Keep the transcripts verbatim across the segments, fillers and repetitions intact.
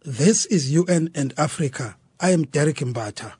This is U N and Africa. I am Derek Mbata.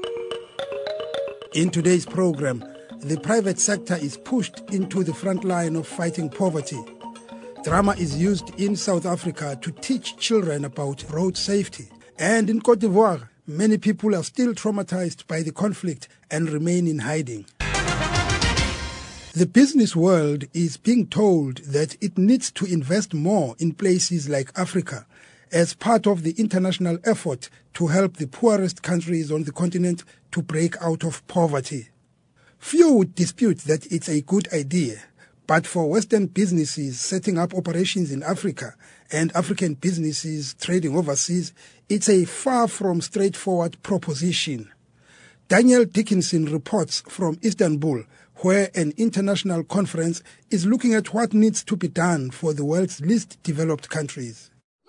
In today's program, the private sector is pushed into the front line of fighting poverty. Drama is used in South Africa to teach children about road safety. And in Côte d'Ivoire, many people are still traumatized by the conflict and remain in hiding. The business world is being told that it needs to invest more in places like Africa as part of the international effort to help the poorest countries on the continent to break out of poverty. Few would dispute that it's a good idea, but for Western businesses setting up operations in Africa and African businesses trading overseas, it's a far from straightforward proposition. Daniel Dickinson reports from Istanbul, where an international conference is looking at what needs to be done for the world's least developed countries.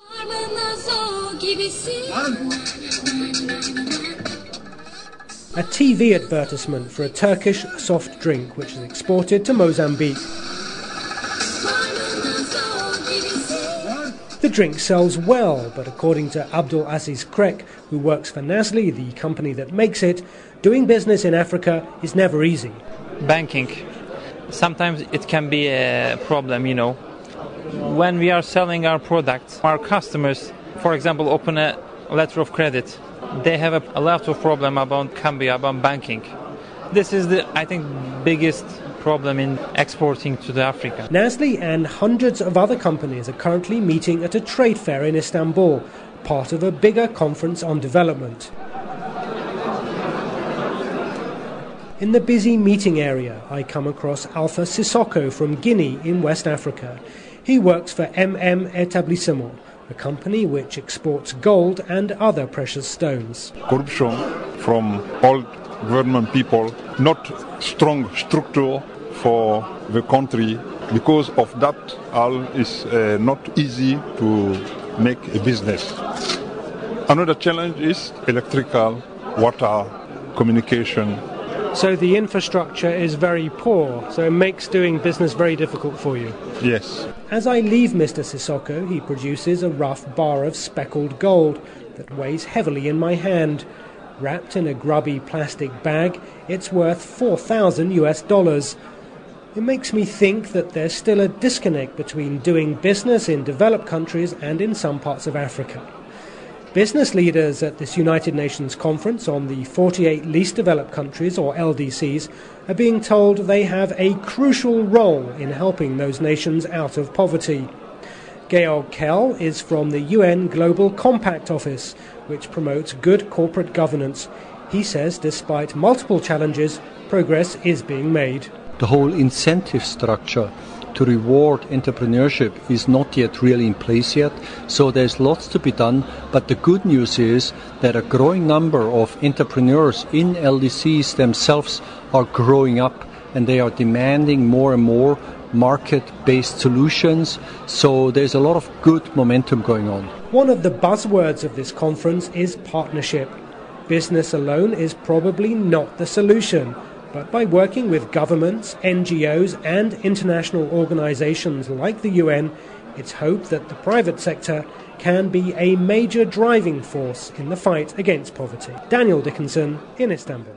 A T V advertisement for a Turkish soft drink which is exported to Mozambique. The drink sells well, but according to Abdul Aziz Krek, who works for Nestle, the company that makes it, doing business in Africa is never easy. Banking. Sometimes it can be a problem, you know. When we are selling our products, our customers, for example, open a letter of credit. They have a, a lot of problem about Cambia, about banking. This is the, I think, biggest problem in exporting to the Africa. Nestle and hundreds of other companies are currently meeting at a trade fair in Istanbul, part of a bigger conference on development. In the busy meeting area, I come across Alpha Sissoko from Guinea in West Africa. He works for M M Etablissement, a company which exports gold and other precious stones. Corruption from old government people, not strong structure for the country. Because of that, all is uh, not easy to make a business. Another challenge is electrical, water, communication. So the infrastructure is very poor, so it makes doing business very difficult for you. Yes. As I leave Mister Sissoko, he produces a rough bar of speckled gold that weighs heavily in my hand. Wrapped in a grubby plastic bag, it's worth four thousand US dollars. It makes me think that there's still a disconnect between doing business in developed countries and in some parts of Africa. Business leaders at this United Nations conference on the forty-eight least developed countries, or L D Cs, are being told they have a crucial role in helping those nations out of poverty. Georg Kell is from the U N Global Compact Office, which promotes good corporate governance. He says despite multiple challenges, progress is being made. The whole incentive structure to reward entrepreneurship is not yet really in place yet, so there's lots to be done, but the good news is that a growing number of entrepreneurs in L D Cs themselves are growing up and they are demanding more and more market-based solutions, so there's a lot of good momentum going on. One of the buzzwords of this conference is partnership. Business alone is probably not the solution. But by working with governments, N G Os and international organizations like the U N, it's hoped that the private sector can be a major driving force in the fight against poverty. Daniel Dickinson in Istanbul.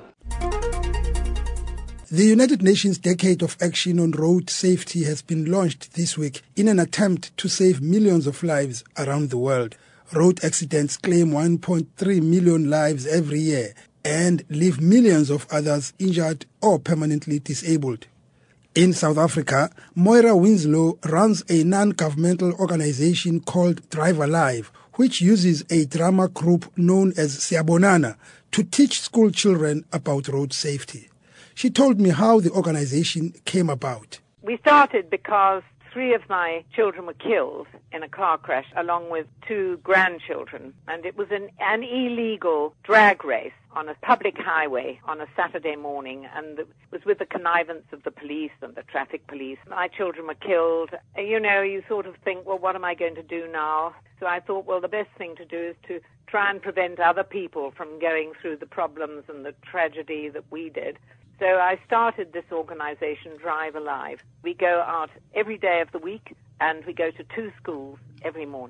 The United Nations Decade of Action on Road Safety has been launched this week in an attempt to save millions of lives around the world. Road accidents claim one point three million lives every year and leave millions of others injured or permanently disabled. In South Africa, Moira Winslow runs a non-governmental organization called Drive Alive, which uses a drama group known as Siyabonana to teach school children about road safety. She told me how the organization came about. We started because three of my children were killed in a car crash along with two grandchildren, and it was an, an illegal drag race on a public highway on a Saturday morning, and it was with the connivance of the police and the traffic police. My children were killed. You know, you sort of think, well, what am I going to do now? So I thought, well, the best thing to do is to try and prevent other people from going through the problems and the tragedy that we did. So I started this organization, Drive Alive. We go out every day of the week, and we go to two schools every morning.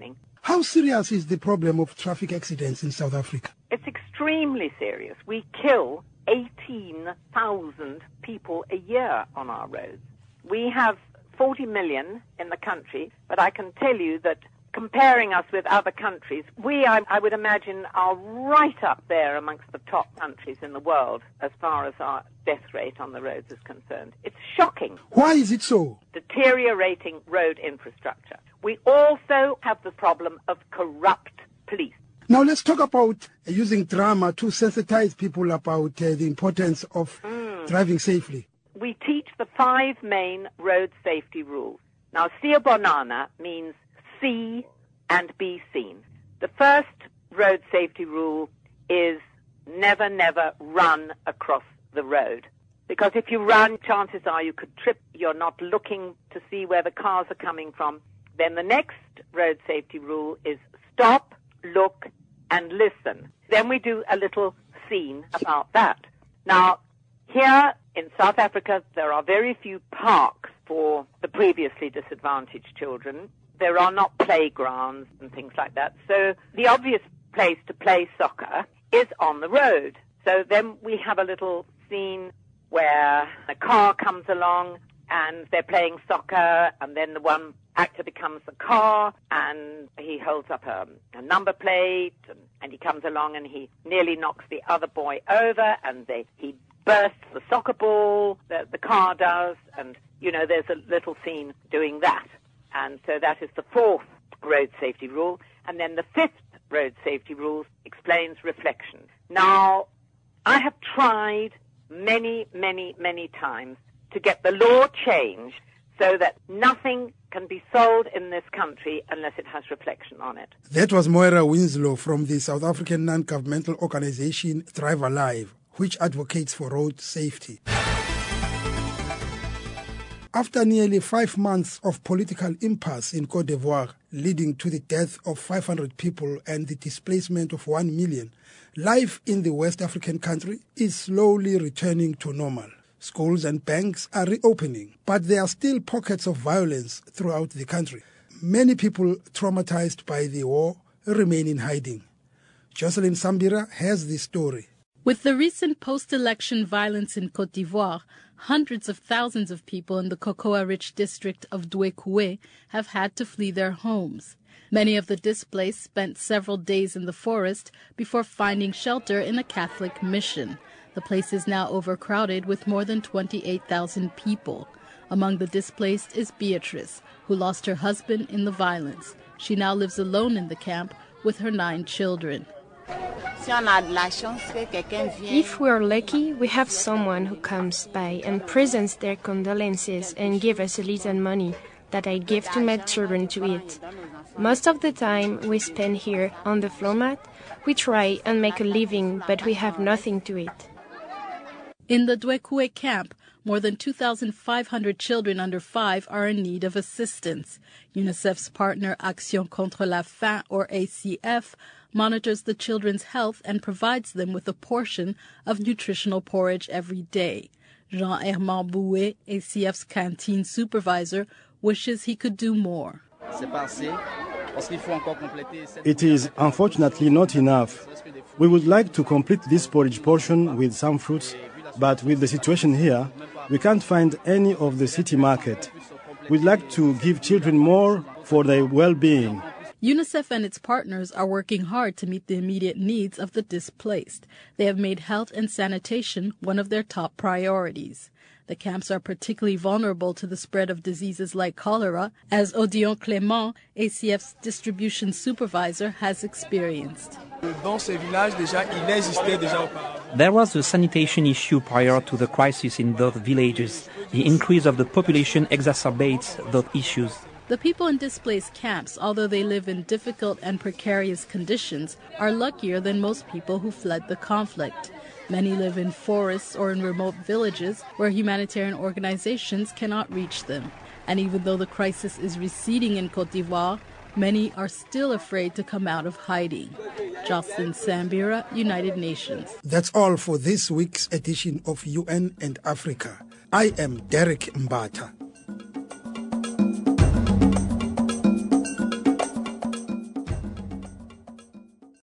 How serious is the problem of traffic accidents in South Africa? It's extremely serious. We kill eighteen thousand people a year on our roads. We have forty million in the country, but I can tell you that comparing us with other countries, we, I, I would imagine, are right up there amongst the top countries in the world as far as our death rate on the roads is concerned. It's shocking. Why is it so? Deteriorating road infrastructure. We also have the problem of corrupt police. Now let's talk about uh, using drama to sensitize people about uh, the importance of mm. driving safely. We teach the five main road safety rules. Now, Siyabonana means see and be seen. The first road safety rule is never, never run across the road. Because if you run, chances are you could trip. You're not looking to see where the cars are coming from. Then the next road safety rule is stop, look, and listen. Then we do a little scene about that. Now, here in South Africa, there are very few parks for the previously disadvantaged children. There are not playgrounds and things like that. So the obvious place to play soccer is on the road. So then we have a little scene where a car comes along and they're playing soccer, and then the one actor becomes the car and he holds up a, a number plate, and, and he comes along and he nearly knocks the other boy over, and they, he bursts the soccer ball, the, the car does, and, you know, there's a little scene doing that. And so that is the fourth road safety rule. And then the fifth road safety rule explains reflection. Now, I have tried many, many, many times to get the law changed so that nothing can be sold in this country unless it has reflection on it. That was Moira Winslow from the South African non-governmental organization Drive Alive, which advocates for road safety. After nearly five months of political impasse in Côte d'Ivoire, leading to the death of five hundred people and the displacement of one million, life in the West African country is slowly returning to normal. Schools and banks are reopening, but there are still pockets of violence throughout the country. Many people traumatized by the war remain in hiding. Jocelyn Sambira has the story. With the recent post-election violence in Côte d'Ivoire, hundreds of thousands of people in the cocoa-rich district of Douekoué have had to flee their homes. Many of the displaced spent several days in the forest before finding shelter in a Catholic mission. The place is now overcrowded with more than twenty-eight thousand people. Among the displaced is Beatrice, who lost her husband in the violence. She now lives alone in the camp with her nine children. If we're lucky, we have someone who comes by and presents their condolences and gives us a little money that I give to my children to eat. Most of the time we spend here on the floor mat. We try and make a living, but we have nothing to eat. In the Douekoué camp, more than two thousand five hundred children under five are in need of assistance. UNICEF's partner Action contre la faim, or A C F, monitors the children's health and provides them with a portion of nutritional porridge every day. Jean-Herman Bouet, A C F's canteen supervisor, wishes he could do more. It is unfortunately not enough. We would like to complete this porridge portion with some fruits, but with the situation here, we can't find any of the city market. We'd like to give children more for their well-being. UNICEF and its partners are working hard to meet the immediate needs of the displaced. They have made health and sanitation one of their top priorities. The camps are particularly vulnerable to the spread of diseases like cholera, as Odion Clément, A C F's distribution supervisor, has experienced. There was a sanitation issue prior to the crisis in those villages. The increase of the population exacerbates those issues. The people in displaced camps, although they live in difficult and precarious conditions, are luckier than most people who fled the conflict. Many live in forests or in remote villages where humanitarian organizations cannot reach them. And even though the crisis is receding in Côte d'Ivoire, many are still afraid to come out of hiding. Jocelyn Sambira, United Nations. That's all for this week's edition of U N and Africa. I am Derek Mbata.